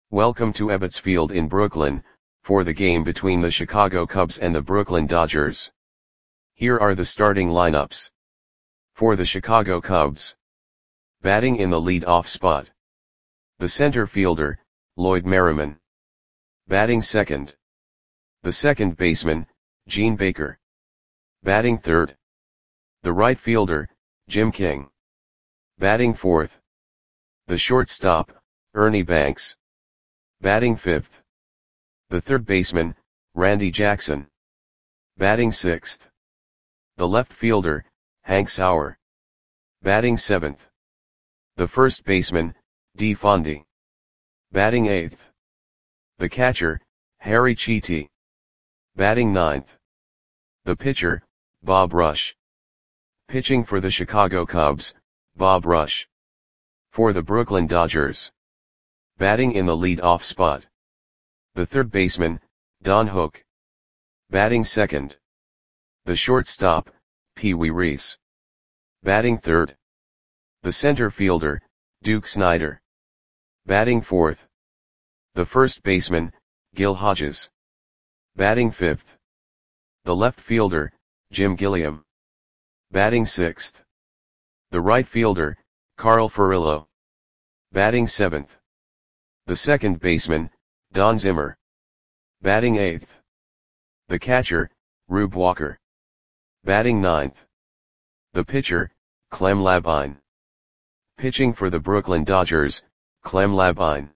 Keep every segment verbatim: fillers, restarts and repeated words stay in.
Welcome to Ebbets Field in Brooklyn, for the game between the Chicago Cubs and the Brooklyn Dodgers. Here are the starting lineups. For the Chicago Cubs. Batting in the lead-off spot. The center fielder, Lloyd Merriman. Batting second. The second baseman, Gene Baker. Batting third. The right fielder, Jim King. Batting fourth. The shortstop, Ernie Banks. Batting fifth. The third baseman, Randy Jackson. Batting sixth. The left fielder, Hank Sauer. Batting seventh. The first baseman, Dee Fondy. Batting eighth. The catcher, Harry Chiti. Batting ninth. The pitcher, Bob Rush. Pitching for the Chicago Cubs, Bob Rush. For the Brooklyn Dodgers. Batting in the lead-off spot. The third baseman, Don Hook. Batting second. The shortstop, Pee Wee Reese. Batting third. The center fielder, Duke Snider. Batting fourth. The first baseman, Gil Hodges. Batting fifth. The left fielder, Jim Gilliam. Batting sixth. The right fielder, Carl Furillo. Batting seventh. The second baseman, Don Zimmer. Batting eighth. The catcher, Rube Walker. Batting ninth. The pitcher, Clem Labine. Pitching for the Brooklyn Dodgers, Clem Labine.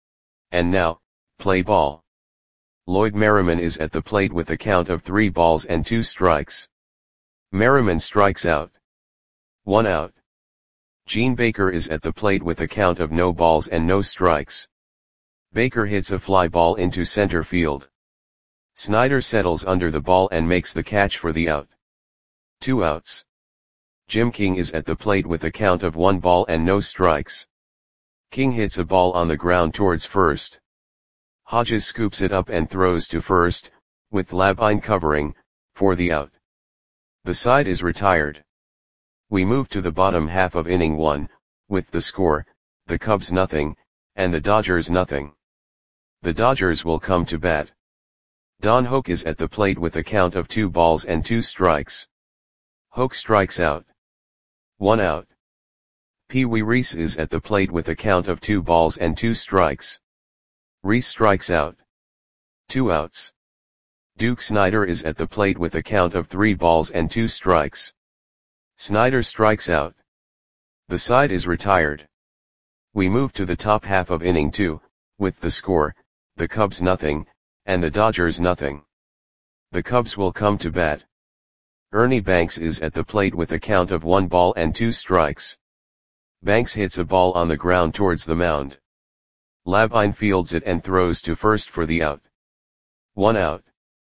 And now, play ball. Lloyd Merriman is at the plate with a count of three balls and two strikes. Merriman strikes out. One out. Gene Baker is at the plate with a count of no balls and no strikes. Baker hits a fly ball into center field. Snider settles under the ball and makes the catch for the out. Two outs. Jim King is at the plate with a count of one ball and no strikes. King hits a ball on the ground towards first. Hodges scoops it up and throws to first, with Labine covering, for the out. The side is retired. We move to the bottom half of inning one, with the score, the Cubs nothing, and the Dodgers nothing. The Dodgers will come to bat. Don Hook is at the plate with a count of two balls and two strikes. Hook strikes out. One out. Pee Wee Reese is at the plate with a count of two balls and two strikes. Reese strikes out. Two outs. Duke Snider is at the plate with a count of three balls and two strikes. Snider strikes out. The side is retired. We move to the top half of inning two, with the score, the Cubs nothing, and the Dodgers nothing. The Cubs will come to bat. Ernie Banks is at the plate with a count of one ball and two strikes. Banks hits a ball on the ground towards the mound. Labine fields it and throws to first for the out. One out.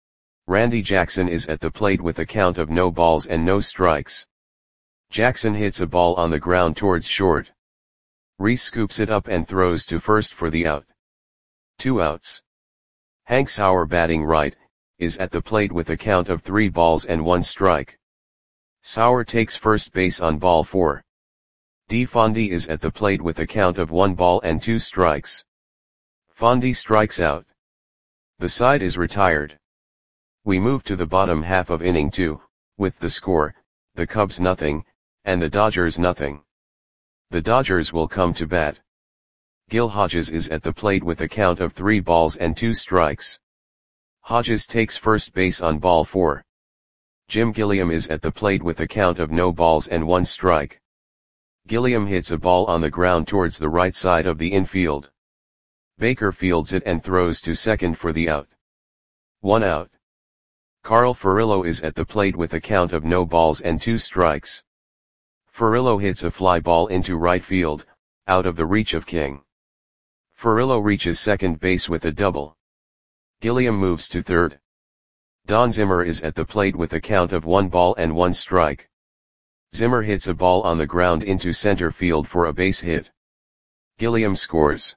Randy Jackson is at the plate with a count of no balls and no strikes. Jackson hits a ball on the ground towards short. Reese scoops it up and throws to first for the out. Two outs. Hank Sauer, batting right, is at the plate with a count of three balls and one strike. Sauer takes first base on ball four. Dee Fondy is at the plate with a count of one ball and two strikes. Fondy strikes out. The side is retired. We move to the bottom half of inning two, with the score, the Cubs nothing, and the Dodgers nothing. The Dodgers will come to bat. Gil Hodges is at the plate with a count of three balls and two strikes. Hodges takes first base on ball four. Jim Gilliam is at the plate with a count of no balls and one strike. Gilliam hits a ball on the ground towards the right side of the infield. Baker fields it and throws to second for the out. One out. Carl Furillo is at the plate with a count of no balls and two strikes. Furillo hits a fly ball into right field, out of the reach of King. Furillo reaches second base with a double. Gilliam moves to third. Don Zimmer is at the plate with a count of one ball and one strike. Zimmer hits a ball on the ground into center field for a base hit. Gilliam scores.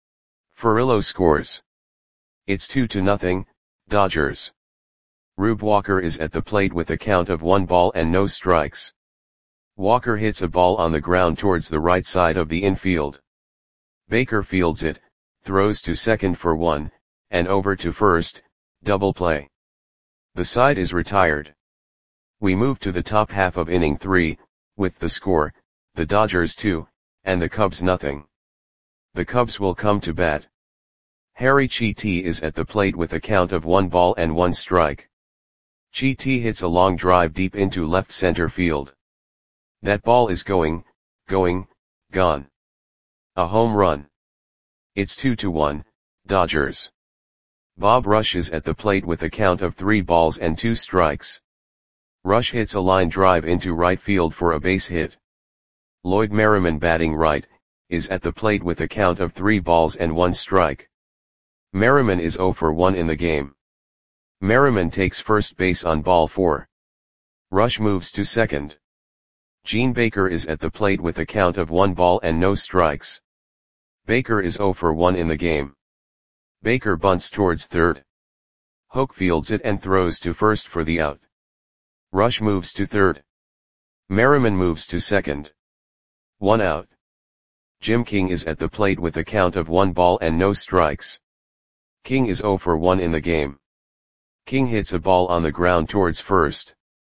Furillo scores. It's two to nothing, Dodgers. Rube Walker is at the plate with a count of one ball and no strikes. Walker hits a ball on the ground towards the right side of the infield. Baker fields it, throws to second for one, and over to first, double play. The side is retired. We move to the top half of inning three, with the score, the Dodgers two, and the Cubs nothing. The Cubs will come to bat. Harry Chiti is at the plate with a count of one ball and one strike. Chiti hits a long drive deep into left center field. That ball is going, going, gone. A home run. It's two to one, Dodgers. Bob Rush is at the plate with a count of three balls and two strikes. Rush hits a line drive into right field for a base hit. Lloyd Merriman, batting right, is at the plate with a count of three balls and one strike. Merriman is zero for one in the game. Merriman takes first base on ball four. Rush moves to second. Gene Baker is at the plate with a count of one ball and no strikes. Baker is zero for one in the game. Baker bunts towards third. Hoke fields it and throws to first for the out. Rush moves to third. Merriman moves to second. One out. Jim King is at the plate with a count of one ball and no strikes. King is zero for one in the game. King hits a ball on the ground towards first.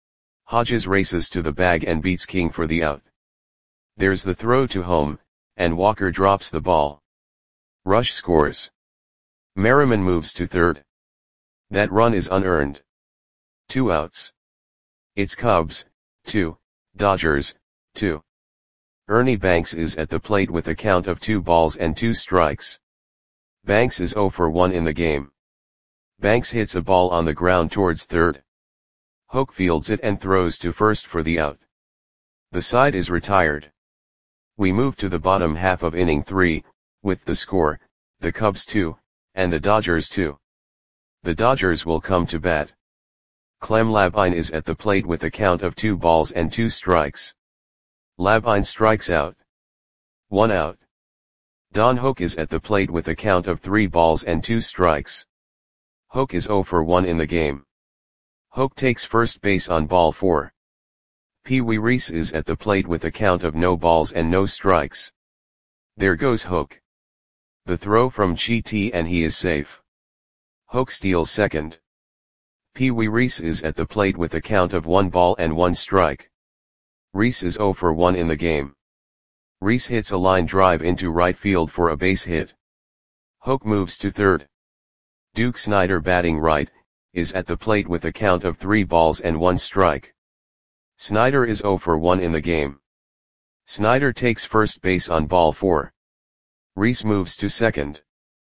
Hodges races to the bag and beats King for the out. There's the throw to home, and Walker drops the ball. Rush scores. Merriman moves to third. That run is unearned. Two outs. It's Cubs, two, Dodgers, two. Ernie Banks is at the plate with a count of two balls and two strikes. Banks is zero for one in the game. Banks hits a ball on the ground towards third. Hoke fields it and throws to first for the out. The side is retired. We move to the bottom half of inning three, with the score, the Cubs two, and the Dodgers two. The Dodgers will come to bat. Clem Labine is at the plate with a count of two balls and two strikes. Labine strikes out. One out. Don Hoke is at the plate with a count of three balls and two strikes. Hoke is zero for one in the game. Hoke takes first base on ball four. Pee Wee Reese is at the plate with a count of no balls and no strikes. There goes Hoke. The throw from Chiti and he is safe. Hoke steals second. Pee Wee Reese is at the plate with a count of one ball and one strike. Reese is zero for one in the game. Reese hits a line drive into right field for a base hit. Hoke moves to third. Duke Snider, batting right, is at the plate with a count of three balls and one strike. Snider is zero for one in the game. Snider takes first base on ball four. Reese moves to second.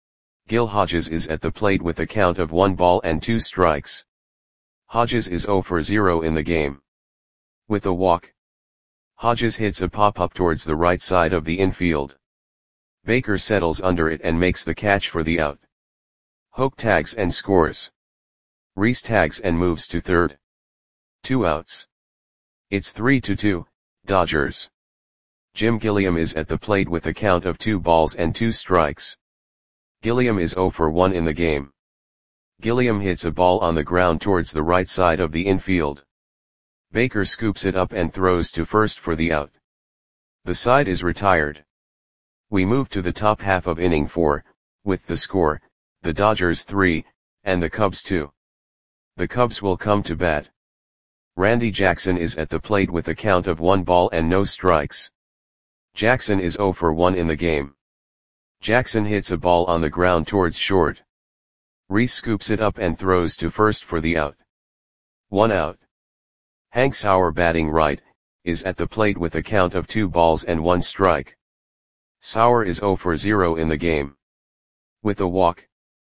Gil Hodges is at the plate with a count of one ball and two strikes. Hodges is zero for zero in the game. With a walk, Hodges hits a pop-up towards the right side of the infield. Baker settles under it and makes the catch for the out. Hoke tags and scores. Reese tags and moves to third. Two outs. It's three to two, Dodgers. Jim Gilliam is at the plate with a count of two balls and two strikes. Gilliam is zero for one in the game. Gilliam hits a ball on the ground towards the right side of the infield. Baker scoops it up and throws to first for the out. The side is retired. We move to the top half of inning four, with the score, the Dodgers three, and the Cubs two. The Cubs will come to bat. Randy Jackson is at the plate with a count of one ball and no strikes. Jackson is zero for one in the game. Jackson hits a ball on the ground towards short. Reese scoops it up and throws to first for the out. One out. Hank Sauer, batting right, is at the plate with a count of two balls and one strike. Sauer is zero for zero in the game. With a walk,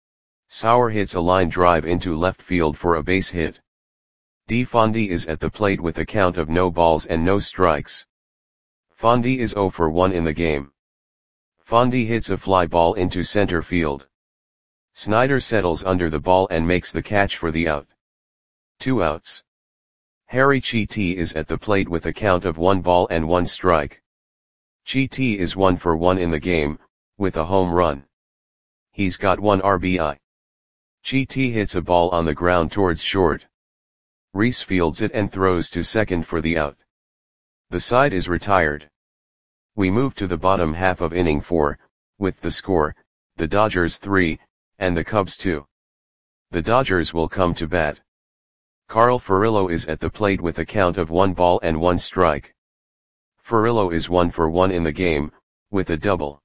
Sauer hits a line drive into left field for a base hit. D. Fondy is at the plate with a count of no balls and no strikes. Fondy is zero for one in the game. Fondy hits a fly ball into center field. Snider settles under the ball and makes the catch for the out. Two outs. Harry Chiti is at the plate with a count of one ball and one strike. Chiti is one for one in the game, with a home run. He's got one R B I. Chiti hits a ball on the ground towards short. Reese fields it and throws to second for the out. The side is retired. We move to the bottom half of inning four, with the score, the Dodgers three, and the Cubs two. The Dodgers will come to bat. Carl Furillo is at the plate with a count of one ball and one strike. Furillo is one for one in the game, with a double.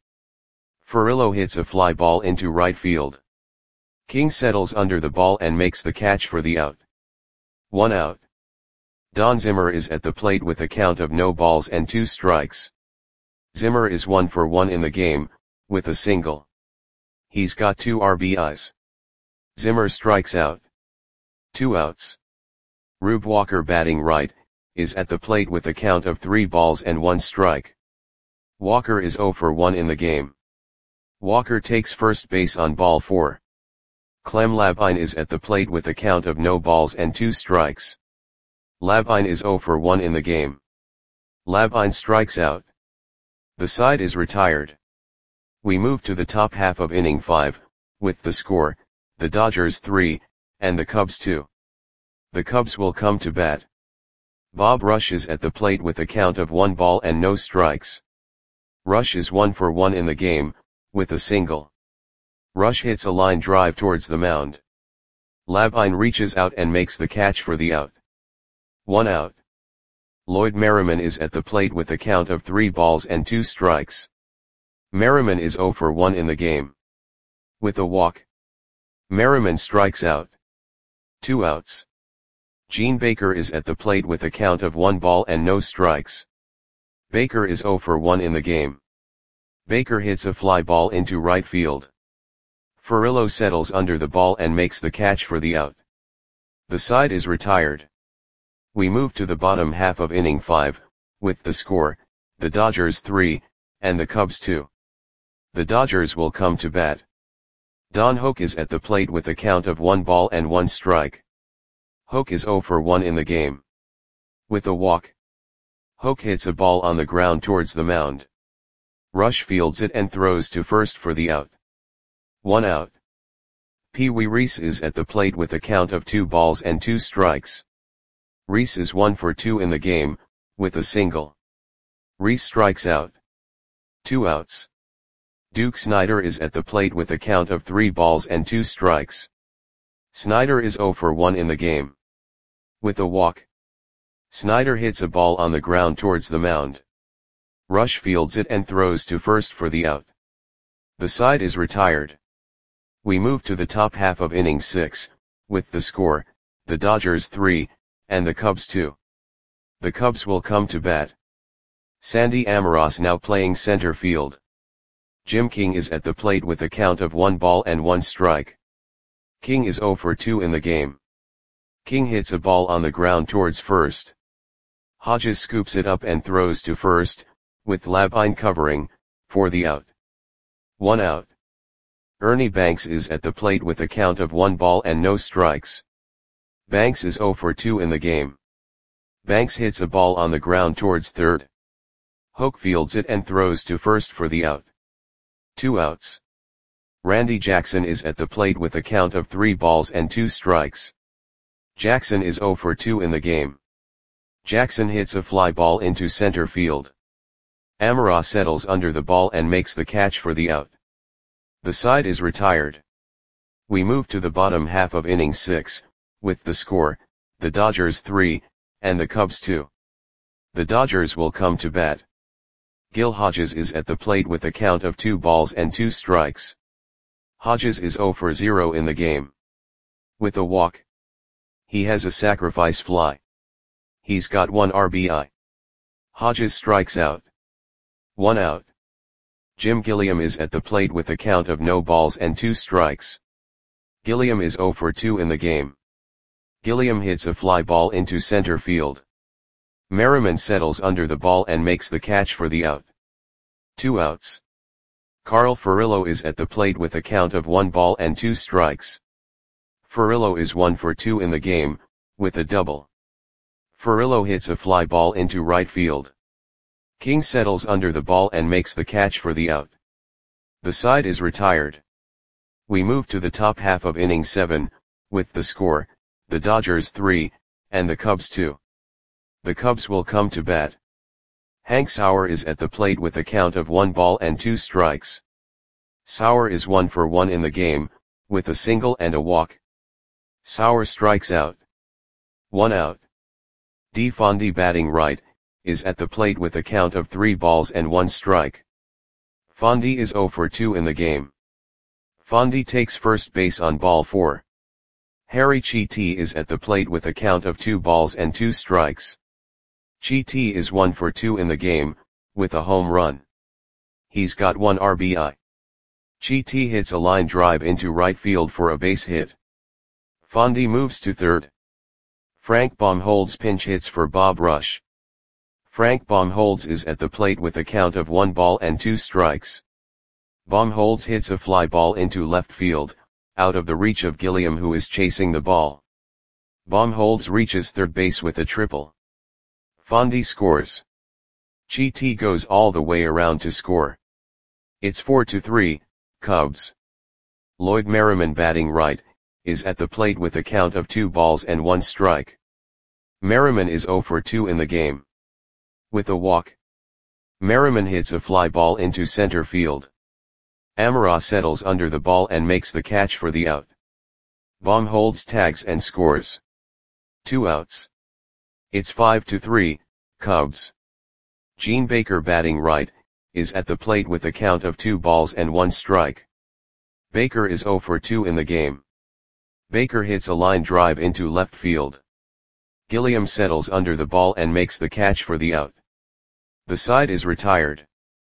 Furillo hits a fly ball into right field. King settles under the ball and makes the catch for the out. One out. Don Zimmer is at the plate with a count of no balls and two strikes. Zimmer is one for one in the game, with a single. He's got two R B Is. Zimmer strikes out. Two outs. Rube Walker, batting right, is at the plate with a count of three balls and one strike. Walker is zero for one in the game. Walker takes first base on ball four. Clem Labine is at the plate with a count of no balls and two strikes. Labine is zero for one in the game. Labine strikes out. The side is retired. We move to the top half of inning five, with the score, the Dodgers three, and the Cubs two. The Cubs will come to bat. Bob Rush is at the plate with a count of one ball and no strikes. Rush is one for one in the game, with a single. Rush hits a line drive towards the mound. Labine reaches out and makes the catch for the out. One out. Lloyd Merriman is at the plate with a count of three balls and two strikes. Merriman is zero for one in the game. With a walk. Merriman strikes out. Two outs. Gene Baker is at the plate with a count of one ball and no strikes. Baker is zero for one in the game. Baker hits a fly ball into right field. Furillo settles under the ball and makes the catch for the out. The side is retired. We move to the bottom half of inning five, with the score, the Dodgers three, and the Cubs two. The Dodgers will come to bat. Don Hoak is at the plate with a count of one ball and one strike. Hoak is zero for one in the game. With a walk. Hoak hits a ball on the ground towards the mound. Rush fields it and throws to first for the out. One out. Pee Wee Reese is at the plate with a count of two balls and two strikes. Reese is one for two in the game, with a single. Reese strikes out. Two outs. Duke Snider is at the plate with a count of three balls and two strikes. Snider is zero for one in the game. With a walk. Snider hits a ball on the ground towards the mound. Rush fields it and throws to first for the out. The side is retired. We move to the top half of inning six, with the score, the Dodgers three, and the Cubs two. The Cubs will come to bat. Sandy Amoros now playing center field. Jim King is at the plate with a count of one ball and one strike. King is zero for two in the game. King hits a ball on the ground towards first. Hodges scoops it up and throws to first, with Labine covering, for the out. One out. Ernie Banks is at the plate with a count of one ball and no strikes. Banks is zero for two in the game. Banks hits a ball on the ground towards third. Hoak fields it and throws to first for the out. Two outs. Randy Jackson is at the plate with a count of three balls and two strikes. Jackson is zero for two in the game. Jackson hits a fly ball into center field. Amoros settles under the ball and makes the catch for the out. The side is retired. We move to the bottom half of inning six, with the score, the Dodgers three, and the Cubs two. The Dodgers will come to bat. Gil Hodges is at the plate with a count of two balls and two strikes. Hodges is zero for zero in the game. With a walk. He has a sacrifice fly. He's got one R B I. Hodges strikes out. One out. Jim Gilliam is at the plate with a count of no balls and two strikes. Gilliam is zero for two in the game. Gilliam hits a fly ball into center field. Merriman settles under the ball and makes the catch for the out. Two outs. Carl Furillo is at the plate with a count of one ball and two strikes. Furillo is one for two in the game, with a double. Furillo hits a fly ball into right field. King settles under the ball and makes the catch for the out. The side is retired. We move to the top half of inning seven, with the score, the Dodgers three, and the Cubs two. The Cubs will come to bat. Hank Sauer is at the plate with a count of one ball and two strikes. Sauer is one for one in the game, with a single and a walk. Sauer strikes out. One out. De Fondy batting right, is at the plate with a count of three balls and one strike. Fondy is zero for two in the game. Fondy takes first base on ball four. Harry Chiti is at the plate with a count of two balls and two strikes. Chiti is one for two in the game, with a home run. He's got one R B I. Chiti hits a line drive into right field for a base hit. Fondy moves to third. Frank Baumholtz pinch hits for Bob Rush. Frank Baumholtz is at the plate with a count of one ball and two strikes. Baumholtz hits a fly ball into left field, out of the reach of Gilliam, who is chasing the ball. Baumholtz reaches third base with a triple. Fondy scores. Chiti goes all the way around to score. It's four to three, Cubs. Lloyd Merriman batting right, is at the plate with a count of two balls and one strike. Merriman is zero for two in the game. With a walk. Merriman hits a fly ball into center field. Amara settles under the ball and makes the catch for the out. Baumholtz tags and scores. Two outs. It's five to three, Cubs. Gene Baker batting right, is at the plate with a count of two balls and one strike. Baker is zero for two in the game. Baker hits a line drive into left field. Gilliam settles under the ball and makes the catch for the out. The side is retired.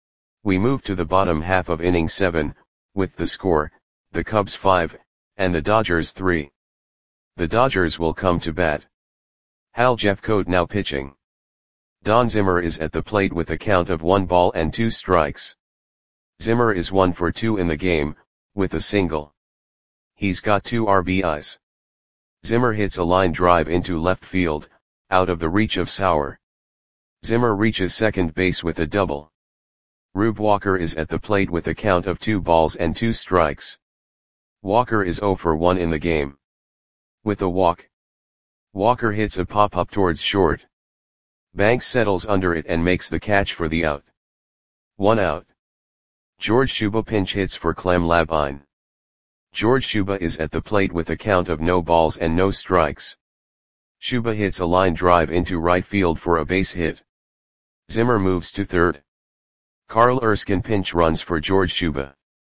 We move to the bottom half of inning seven, with the score, the Cubs five, and the Dodgers three. The Dodgers will come to bat. Hal Jeffcoat now pitching. Don Zimmer is at the plate with a count of one ball and two strikes. Zimmer is one for two in the game, with a single. He's got two R B Is. Zimmer hits a line drive into left field, out of the reach of Sauer. Zimmer reaches second base with a double. Rube Walker is at the plate with a count of two balls and two strikes. Walker is zero for one in the game. With a walk. Walker hits a pop-up towards short. Banks settles under it and makes the catch for the out. One out. George Shuba pinch hits for Clem Labine. George Shuba is at the plate with a count of no balls and no strikes. Shuba hits a line drive into right field for a base hit. Zimmer moves to third. Carl Erskine pinch runs for George Shuba.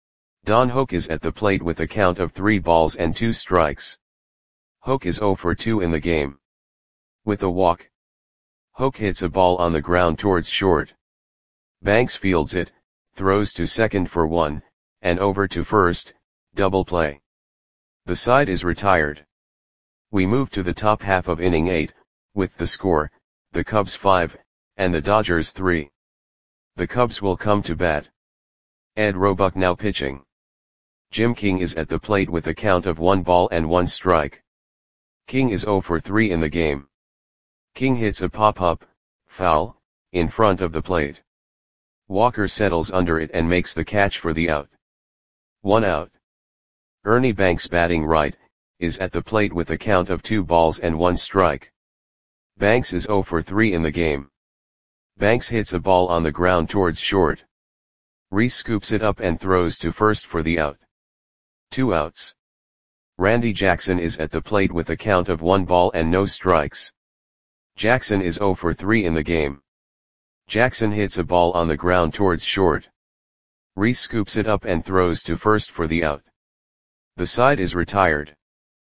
Don Hoak is at the plate with a count of three balls and two strikes. Hoak is zero for two in the game. With a walk. Hoak hits a ball on the ground towards short. Banks fields it, throws to second for one, and over to first, double play. The side is retired. We move to the top half of inning eight, with the score, the Cubs five, and the Dodgers three. The Cubs will come to bat. Ed Roebuck now pitching. Jim King is at the plate with a count of one ball and one strike. King is zero for three in the game. King hits a pop-up, foul, in front of the plate. Walker settles under it and makes the catch for the out. One out. Ernie Banks batting right, is at the plate with a count of two balls and one strike. Banks is zero for three in the game. Banks hits a ball on the ground towards short. Reese scoops it up and throws to first for the out. Two outs. Randy Jackson is at the plate with a count of one ball and no strikes. Jackson is zero for three in the game. Jackson hits a ball on the ground towards short. Reese scoops it up and throws to first for the out. The side is retired.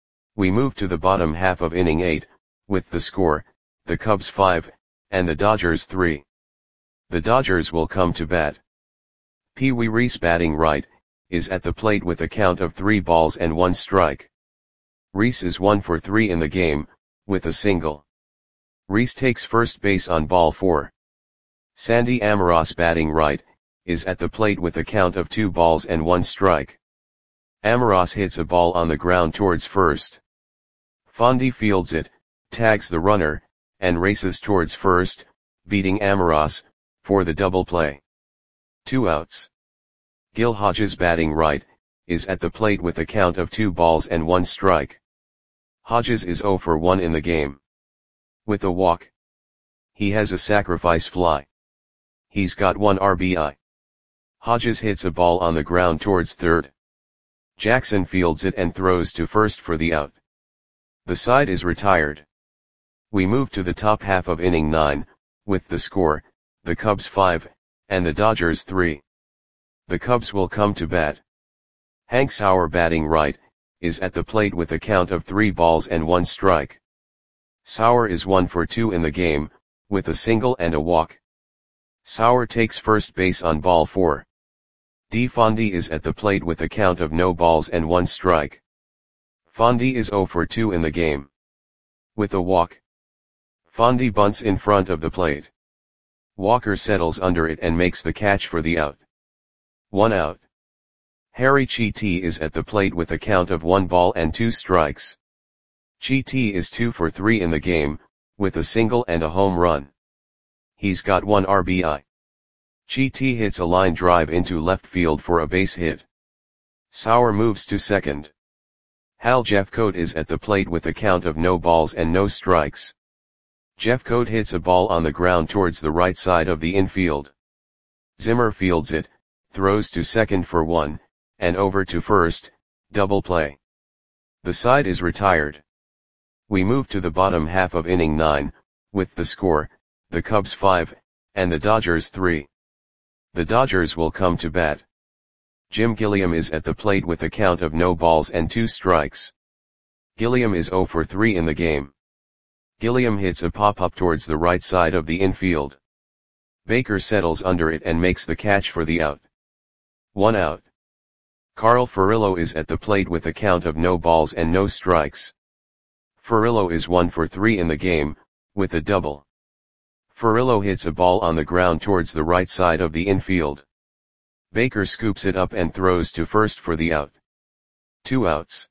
We move to the bottom half of inning eight, with the score, the Cubs five, and the Dodgers three. The Dodgers will come to bat. Pee Wee Reese batting right, is at the plate with a count of three balls and one strike. Reese is one for three in the game, with a single. Reese takes first base on ball four. Sandy Amoros batting right, is at the plate with a count of two balls and one strike. Amoros hits a ball on the ground towards first. Fondy fields it, tags the runner, and races towards first, beating Amoros, for the double play. Two outs. Gil Hodges batting right, is at the plate with a count of two balls and one strike. Hodges is zero for one in the game. With a walk. He has a sacrifice fly. He's got one R B I. Hodges hits a ball on the ground towards third. Jackson fields it and throws to first for the out. The side is retired. We move to the top half of inning nine, with the score, the Cubs five, and the Dodgers three. The Cubs will come to bat. Hank Sauer, batting right, is at the plate with a count of three balls and one strike. Sauer is one for two in the game, with a single and a walk. Sauer takes first base on ball four. DeFondy is at the plate with a count of no balls and one strike. Fondy is zero for two in the game. With a walk. Fondy bunts in front of the plate. Walker settles under it and makes the catch for the out. One out. Harry Chiti is at the plate with a count of one ball and two strikes. Chiti is two for three in the game, with a single and a home run. He's got one R B I. Chiti hits a line drive into left field for a base hit. Sauer moves to second. Hal Jeffcoat is at the plate with a count of no balls and no strikes. Jeffcoat hits a ball on the ground towards the right side of the infield. Zimmer fields it, throws to second for one, and over to first, double play. The side is retired. We move to the bottom half of inning nine, with the score, the Cubs five, and the Dodgers three. The Dodgers will come to bat. Jim Gilliam is at the plate with a count of no balls and two strikes. Gilliam is zero for three in the game. Gilliam hits a pop-up towards the right side of the infield. Baker settles under it and makes the catch for the out. One out. Carl Furillo is at the plate with a count of no balls and no strikes. Furillo is one for three in the game, with a double. Furillo hits a ball on the ground towards the right side of the infield. Baker scoops it up and throws to first for the out. Two outs.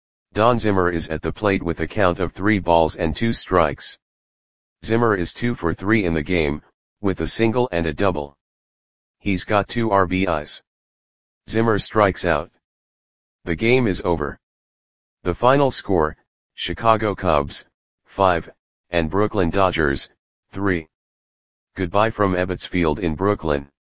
Don Zimmer is at the plate with a count of three balls and two strikes. Zimmer is two for three in the game, with a single and a double. He's got two R B Is. Zimmer strikes out. The game is over. The final score, Chicago Cubs, five, and Brooklyn Dodgers, three. Goodbye from Ebbets Field in Brooklyn.